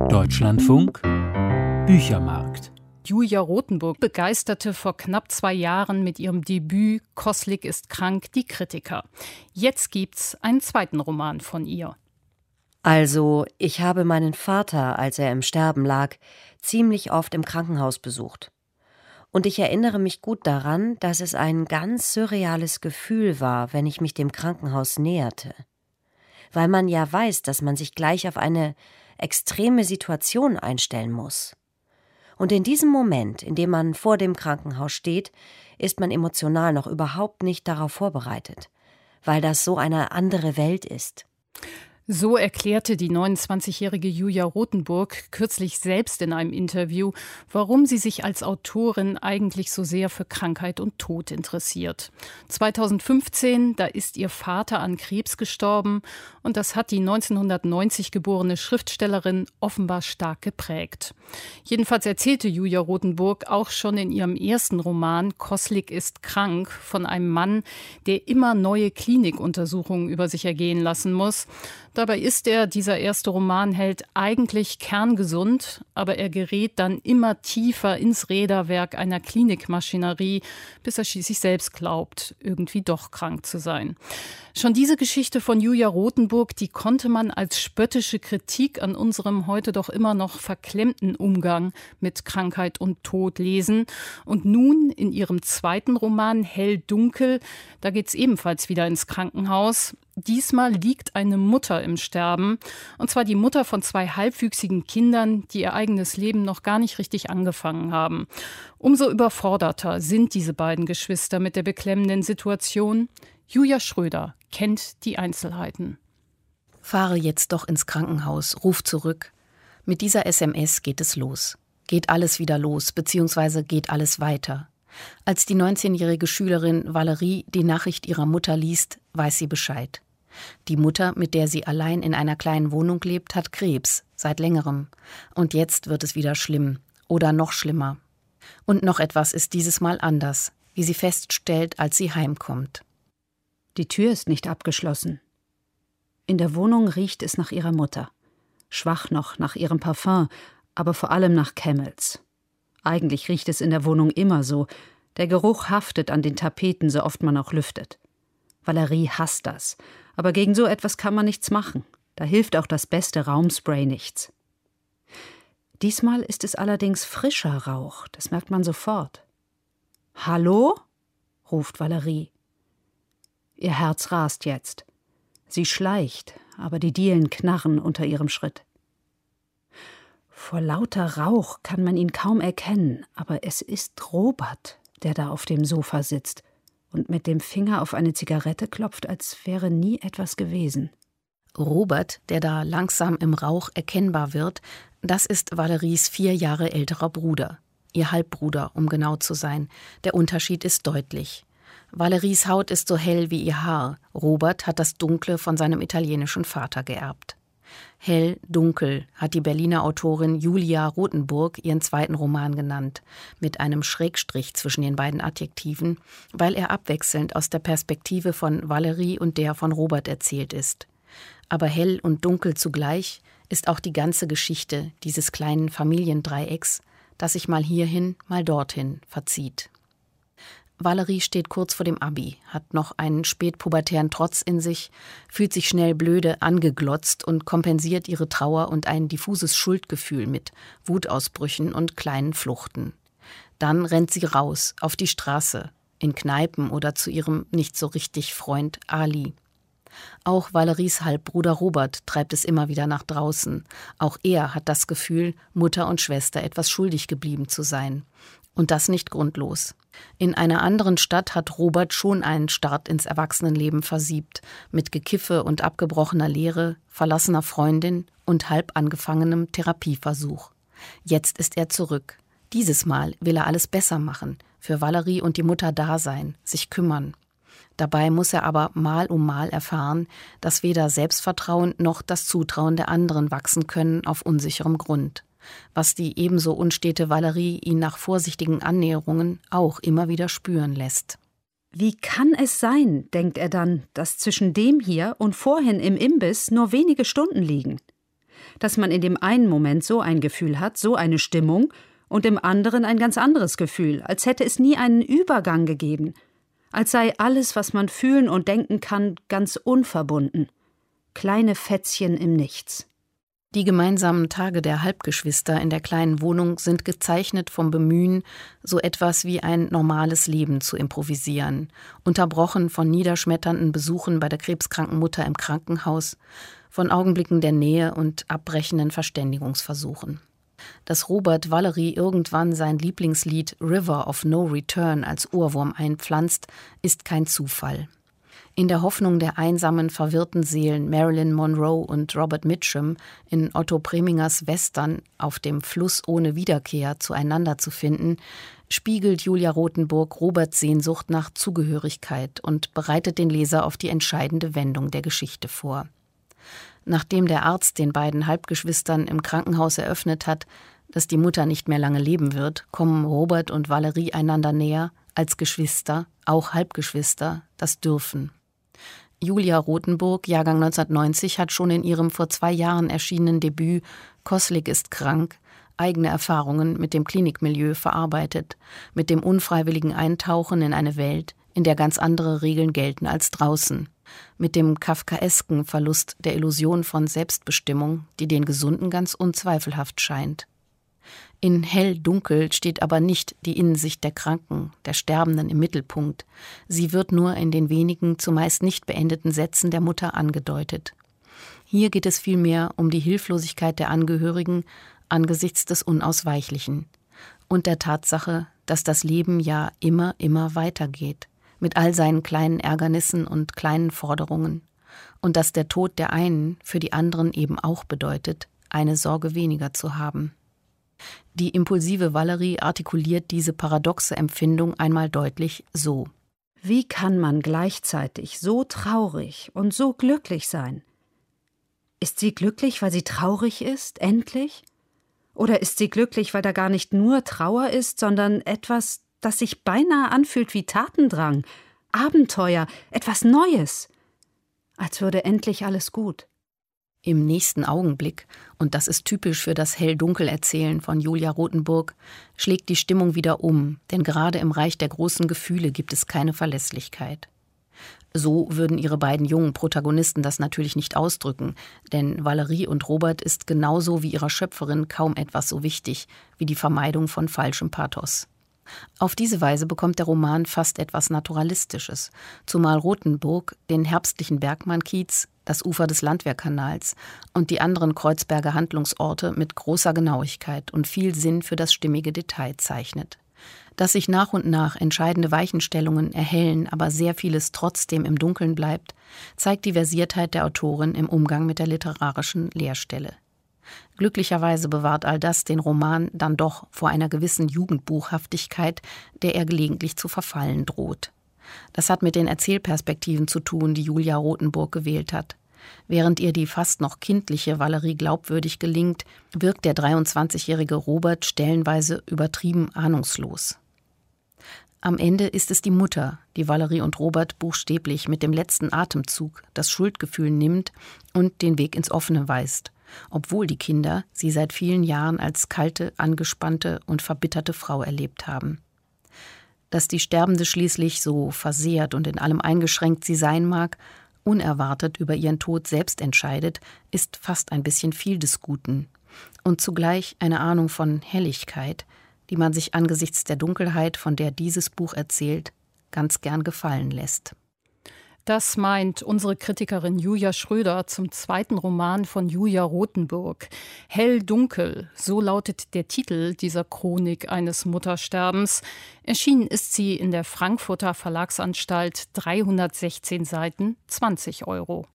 Deutschlandfunk Büchermarkt. Julia Rothenburg begeisterte vor knapp 2 Jahren mit ihrem Debüt »Koslik ist krank« die Kritiker. Jetzt gibt's einen zweiten Roman von ihr. Also, ich habe meinen Vater, als er im Sterben lag, ziemlich oft im Krankenhaus besucht. Und ich erinnere mich gut daran, dass es ein ganz surreales Gefühl war, wenn ich mich dem Krankenhaus näherte. Weil man ja weiß, dass man sich gleich auf eine extreme Situation einstellen muss. Und in diesem Moment, in dem man vor dem Krankenhaus steht, ist man emotional noch überhaupt nicht darauf vorbereitet, weil das so eine andere Welt ist. So erklärte die 29-jährige Julia Rothenburg kürzlich selbst in einem Interview, warum sie sich als Autorin eigentlich so sehr für Krankheit und Tod interessiert. 2015, da ist ihr Vater an Krebs gestorben und das hat die 1990 geborene Schriftstellerin offenbar stark geprägt. Jedenfalls erzählte Julia Rothenburg auch schon in ihrem ersten Roman »Koslik ist krank« von einem Mann, der immer neue Klinikuntersuchungen über sich ergehen lassen muss. Dabei ist dieser erste Romanheld, eigentlich kerngesund, aber er gerät dann immer tiefer ins Räderwerk einer Klinikmaschinerie, bis er schließlich selbst glaubt, irgendwie doch krank zu sein. Schon diese Geschichte von Julia Rothenburg, die konnte man als spöttische Kritik an unserem heute doch immer noch verklemmten Umgang mit Krankheit und Tod lesen. Und nun in ihrem zweiten Roman Hell-Dunkel, da geht's ebenfalls wieder ins Krankenhaus. Diesmal liegt eine Mutter im Sterben, und zwar die Mutter von 2 halbwüchsigen Kindern, die ihr eigenes Leben noch gar nicht richtig angefangen haben. Umso überforderter sind diese beiden Geschwister mit der beklemmenden Situation. Julia Schröder kennt die Einzelheiten. Fahre jetzt doch ins Krankenhaus, ruf zurück. Mit dieser SMS geht es los. Geht alles wieder los, beziehungsweise geht alles weiter. Als die 19-jährige Schülerin Valerie die Nachricht ihrer Mutter liest, weiß sie Bescheid. Die Mutter, mit der sie allein in einer kleinen Wohnung lebt, hat Krebs, seit längerem. Und jetzt wird es wieder schlimm oder noch schlimmer. Und noch etwas ist dieses Mal anders, wie sie feststellt, als sie heimkommt. Die Tür ist nicht abgeschlossen. In der Wohnung riecht es nach ihrer Mutter. Schwach noch nach ihrem Parfum, aber vor allem nach Camels. Eigentlich riecht es in der Wohnung immer so. Der Geruch haftet an den Tapeten, so oft man auch lüftet. Valerie hasst das. Aber gegen so etwas kann man nichts machen. Da hilft auch das beste Raumspray nichts. Diesmal ist es allerdings frischer Rauch. Das merkt man sofort. »Hallo?« ruft Valerie. Ihr Herz rast jetzt. Sie schleicht, aber die Dielen knarren unter ihrem Schritt. Vor lauter Rauch kann man ihn kaum erkennen, aber es ist Robert, der da auf dem Sofa sitzt und mit dem Finger auf eine Zigarette klopft, als wäre nie etwas gewesen. Robert, der da langsam im Rauch erkennbar wird, das ist Valeries 4 Jahre älterer Bruder. Ihr Halbbruder, um genau zu sein. Der Unterschied ist deutlich. Valeries Haut ist so hell wie ihr Haar. Robert hat das Dunkle von seinem italienischen Vater geerbt. Hell, dunkel hat die Berliner Autorin Julia Rothenburg ihren zweiten Roman genannt, mit einem Schrägstrich zwischen den beiden Adjektiven, weil er abwechselnd aus der Perspektive von Valerie und der von Robert erzählt ist. Aber hell und dunkel zugleich ist auch die ganze Geschichte dieses kleinen Familiendreiecks, das sich mal hierhin, mal dorthin verzieht. Valerie steht kurz vor dem Abi, hat noch einen spätpubertären Trotz in sich, fühlt sich schnell blöde angeglotzt und kompensiert ihre Trauer und ein diffuses Schuldgefühl mit Wutausbrüchen und kleinen Fluchten. Dann rennt sie raus, auf die Straße, in Kneipen oder zu ihrem nicht so richtig Freund Ali. Auch Valeries Halbbruder Robert treibt es immer wieder nach draußen. Auch er hat das Gefühl, Mutter und Schwester etwas schuldig geblieben zu sein. Und das nicht grundlos. In einer anderen Stadt hat Robert schon einen Start ins Erwachsenenleben versiebt, mit Gekiffe und abgebrochener Lehre, verlassener Freundin und halb angefangenem Therapieversuch. Jetzt ist er zurück. Dieses Mal will er alles besser machen, für Valerie und die Mutter da sein, sich kümmern. Dabei muss er aber Mal um Mal erfahren, dass weder Selbstvertrauen noch das Zutrauen der anderen wachsen können auf unsicherem Grund. Was die ebenso unstete Valerie ihn nach vorsichtigen Annäherungen auch immer wieder spüren lässt. Wie kann es sein, denkt er dann, dass zwischen dem hier und vorhin im Imbiss nur wenige Stunden liegen? dass man in dem einen Moment so ein Gefühl hat, so eine Stimmung, und im anderen ein ganz anderes Gefühl, als hätte es nie einen Übergang gegeben, als sei alles, was man fühlen und denken kann, ganz unverbunden. Kleine Fätzchen im Nichts. Die gemeinsamen Tage der Halbgeschwister in der kleinen Wohnung sind gezeichnet vom Bemühen, so etwas wie ein normales Leben zu improvisieren, unterbrochen von niederschmetternden Besuchen bei der krebskranken Mutter im Krankenhaus, von Augenblicken der Nähe und abbrechenden Verständigungsversuchen. Dass Robert Valerie irgendwann sein Lieblingslied River of No Return als Ohrwurm einpflanzt, ist kein Zufall. In der Hoffnung der einsamen, verwirrten Seelen Marilyn Monroe und Robert Mitchum in Otto Premingers Western Auf dem Fluss ohne Wiederkehr zueinander zu finden, spiegelt Julia Rothenburg Roberts Sehnsucht nach Zugehörigkeit und bereitet den Leser auf die entscheidende Wendung der Geschichte vor. Nachdem der Arzt den beiden Halbgeschwistern im Krankenhaus eröffnet hat, dass die Mutter nicht mehr lange leben wird, kommen Robert und Valerie einander näher, als Geschwister, auch Halbgeschwister, das dürfen. Julia Rothenburg, Jahrgang 1990, hat schon in ihrem vor 2 Jahren erschienenen Debüt »Koslik ist krank« eigene Erfahrungen mit dem Klinikmilieu verarbeitet, mit dem unfreiwilligen Eintauchen in eine Welt, in der ganz andere Regeln gelten als draußen, mit dem kafkaesken Verlust der Illusion von Selbstbestimmung, die den Gesunden ganz unzweifelhaft scheint. In Hell-Dunkel steht aber nicht die Innensicht der Kranken, der Sterbenden im Mittelpunkt. Sie wird nur in den wenigen, zumeist nicht beendeten Sätzen der Mutter angedeutet. Hier geht es vielmehr um die Hilflosigkeit der Angehörigen angesichts des Unausweichlichen und der Tatsache, dass das Leben ja immer weitergeht, mit all seinen kleinen Ärgernissen und kleinen Forderungen, und dass der Tod der einen für die anderen eben auch bedeutet, eine Sorge weniger zu haben. Die impulsive Valerie artikuliert diese paradoxe Empfindung einmal deutlich so: Wie kann man gleichzeitig so traurig und so glücklich sein? Ist sie glücklich, weil sie traurig ist, endlich? Oder ist sie glücklich, weil da gar nicht nur Trauer ist, sondern etwas, das sich beinahe anfühlt wie Tatendrang, Abenteuer, etwas Neues, als würde endlich alles gut? Im nächsten Augenblick, und das ist typisch für das Hell-Dunkel-Erzählen von Julia Rothenburg, schlägt die Stimmung wieder um, denn gerade im Reich der großen Gefühle gibt es keine Verlässlichkeit. So würden ihre beiden jungen Protagonisten das natürlich nicht ausdrücken, denn Valerie und Robert ist genauso wie ihrer Schöpferin kaum etwas so wichtig wie die Vermeidung von falschem Pathos. Auf diese Weise bekommt der Roman fast etwas Naturalistisches, zumal Rothenburg den herbstlichen Bergmann-Kiez, das Ufer des Landwehrkanals und die anderen Kreuzberger Handlungsorte mit großer Genauigkeit und viel Sinn für das stimmige Detail zeichnet. Dass sich nach und nach entscheidende Weichenstellungen erhellen, aber sehr vieles trotzdem im Dunkeln bleibt, zeigt die Versiertheit der Autorin im Umgang mit der literarischen Leerstelle. Glücklicherweise bewahrt all das den Roman dann doch vor einer gewissen Jugendbuchhaftigkeit, der er gelegentlich zu verfallen droht. Das hat mit den Erzählperspektiven zu tun, die Julia Rothenburg gewählt hat. Während ihr die fast noch kindliche Valerie glaubwürdig gelingt, wirkt der 23-jährige Robert stellenweise übertrieben ahnungslos. Am Ende ist es die Mutter, die Valerie und Robert buchstäblich mit dem letzten Atemzug das Schuldgefühl nimmt und den Weg ins Offene weist, obwohl die Kinder sie seit vielen Jahren als kalte, angespannte und verbitterte Frau erlebt haben. Dass die Sterbende schließlich, so versehrt und in allem eingeschränkt sie sein mag, unerwartet über ihren Tod selbst entscheidet, ist fast ein bisschen viel des Guten und zugleich eine Ahnung von Helligkeit, die man sich angesichts der Dunkelheit, von der dieses Buch erzählt, ganz gern gefallen lässt. Das meint unsere Kritikerin Julia Schröder zum zweiten Roman von Julia Rothenburg. Hell-Dunkel, so lautet der Titel dieser Chronik eines Muttersterbens. Erschienen ist sie in der Frankfurter Verlagsanstalt, 316 Seiten, 20 €.